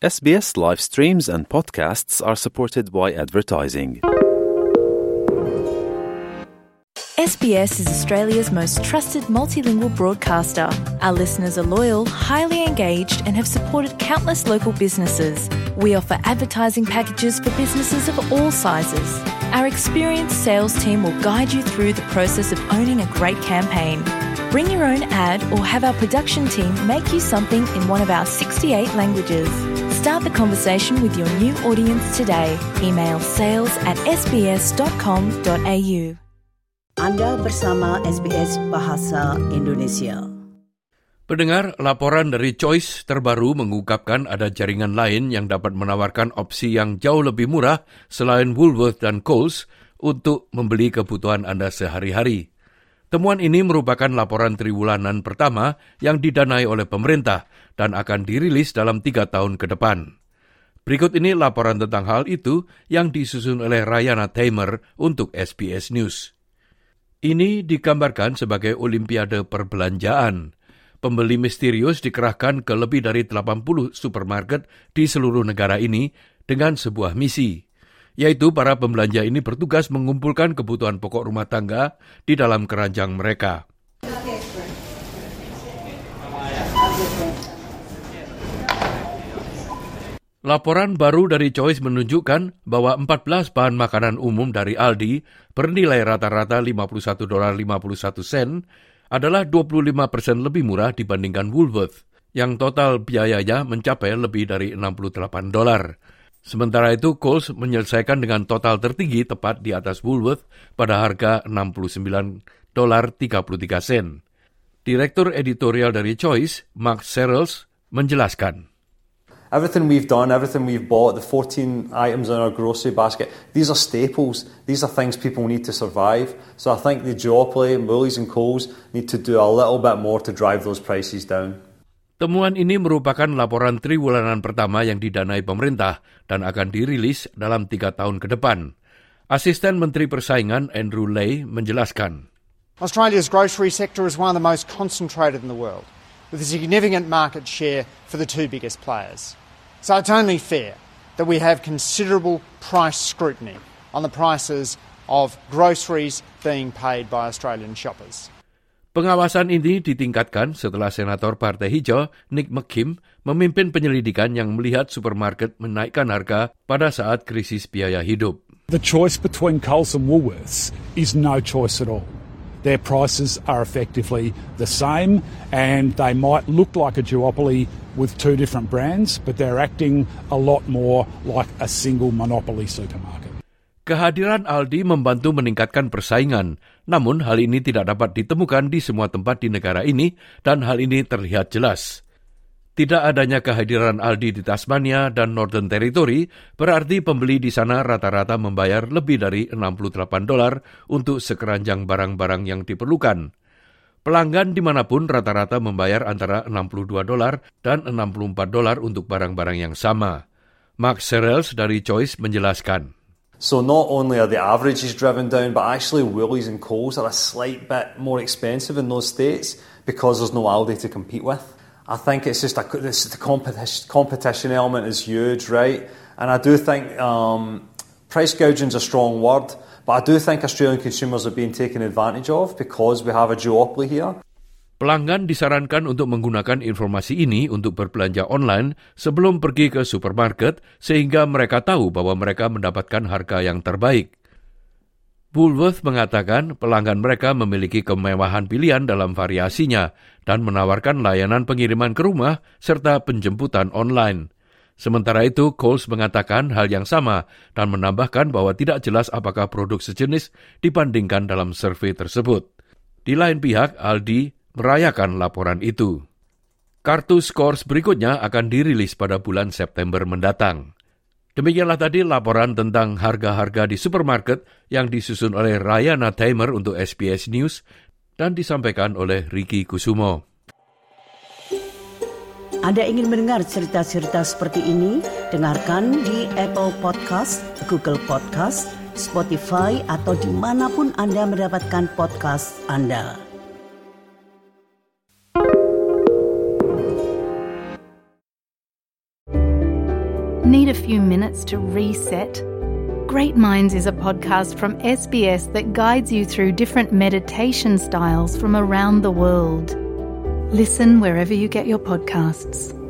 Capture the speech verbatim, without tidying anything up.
S B S live streams and podcasts are supported by advertising. S B S is Australia's most trusted multilingual broadcaster. Our listeners are loyal, highly engaged, and have supported countless local businesses. We offer advertising packages for businesses of all sizes. Our experienced sales team will guide you through the process of owning a great campaign. Bring your own ad or have our production team make you something in one of our sixty-eight languages. Start the conversation with your new audience today. Email sales at s b s dot com dot a u. Anda bersama S B S Bahasa Indonesia. Pendengar, laporan dari Choice terbaru mengungkapkan ada jaringan lain yang dapat menawarkan opsi yang jauh lebih murah selain Woolworths dan Coles untuk membeli kebutuhan Anda sehari-hari. Temuan ini merupakan laporan triwulanan pertama yang didanai oleh pemerintah dan akan dirilis dalam tiga tahun ke depan. Berikut ini laporan tentang hal itu yang disusun oleh Rayana Tamer untuk S B S News. Ini digambarkan sebagai Olimpiade Perbelanjaan. Pembeli misterius dikerahkan ke lebih dari delapan puluh supermarket di seluruh negara ini dengan sebuah misi, yaitu para pembelanja ini bertugas mengumpulkan kebutuhan pokok rumah tangga di dalam keranjang mereka. Laporan baru dari Choice menunjukkan bahwa empat belas bahan makanan umum dari Aldi bernilai rata-rata lima puluh satu dolar lima puluh satu sen adalah dua puluh lima persen lebih murah dibandingkan Woolworths, yang total biayanya mencapai lebih dari enam puluh delapan dolar. Sementara itu, Coles menyelesaikan dengan total tertinggi tepat di atas Woolworths pada harga enam puluh sembilan dolar tiga puluh tiga sen. Direktur editorial dari Choice, Mark Serrels, menjelaskan. Everything we've done, everything we've bought, the fourteen items in our grocery basket, these are staples. These are things people need to survive. So I think the duopoly, Woolies and Coles, need to do a little bit more to drive those prices down. Temuan ini merupakan laporan triwulanan pertama yang didanai pemerintah dan akan dirilis dalam tiga tahun ke depan. Asisten Menteri Persaingan Andrew Leigh menjelaskan. Australia's grocery sector is one of the most concentrated in the world, with a significant market share for the two biggest players. So it's only fair that we have considerable price scrutiny on the prices of groceries being paid by Australian shoppers. Pengawasan ini ditingkatkan setelah Senator Partai Hijau Nick McKim memimpin penyelidikan yang melihat supermarket menaikkan harga pada saat krisis biaya hidup. The choice between Coles and Woolworths is no choice at all. Their prices are effectively the same and they might look like a duopoly with two different brands, but they're acting a lot more like a single monopoly supermarket. Kehadiran Aldi membantu meningkatkan persaingan, namun hal ini tidak dapat ditemukan di semua tempat di negara ini dan hal ini terlihat jelas. Tidak adanya kehadiran Aldi di Tasmania dan Northern Territory berarti pembeli di sana rata-rata membayar lebih dari enam puluh delapan dolar untuk sekeranjang barang-barang yang diperlukan. Pelanggan dimanapun rata-rata membayar antara enam puluh dua dolar dan enam puluh empat dolar untuk barang-barang yang sama. Mark Serrels dari Choice menjelaskan. So not only are the averages driven down, but actually Woolies and Coles are a slight bit more expensive in those states because there's no Aldi to compete with. I think it's just a, this, the competition, competition element is huge, right? And I do think um, price gouging is a strong word, but I do think Australian consumers are being taken advantage of because we have a duopoly here. Pelanggan disarankan untuk menggunakan informasi ini untuk berbelanja online sebelum pergi ke supermarket sehingga mereka tahu bahwa mereka mendapatkan harga yang terbaik. Woolworths mengatakan pelanggan mereka memiliki kemewahan pilihan dalam variasinya dan menawarkan layanan pengiriman ke rumah serta penjemputan online. Sementara itu, Coles mengatakan hal yang sama dan menambahkan bahwa tidak jelas apakah produk sejenis dibandingkan dalam survei tersebut. Di lain pihak, Aldi merayakan laporan itu. Kartu Scores berikutnya akan dirilis pada bulan September mendatang. Demikianlah tadi laporan tentang harga-harga di supermarket yang disusun oleh Rayana Tamer untuk S B S News dan disampaikan oleh Ricky Kusumo. Anda ingin mendengar cerita-cerita seperti ini? Dengarkan di Apple Podcast, Google Podcast, Spotify, atau dimanapun Anda mendapatkan podcast Anda. Need a few minutes to reset? Great Minds is a podcast from S B S that guides you through different meditation styles from around the world. Listen wherever you get your podcasts.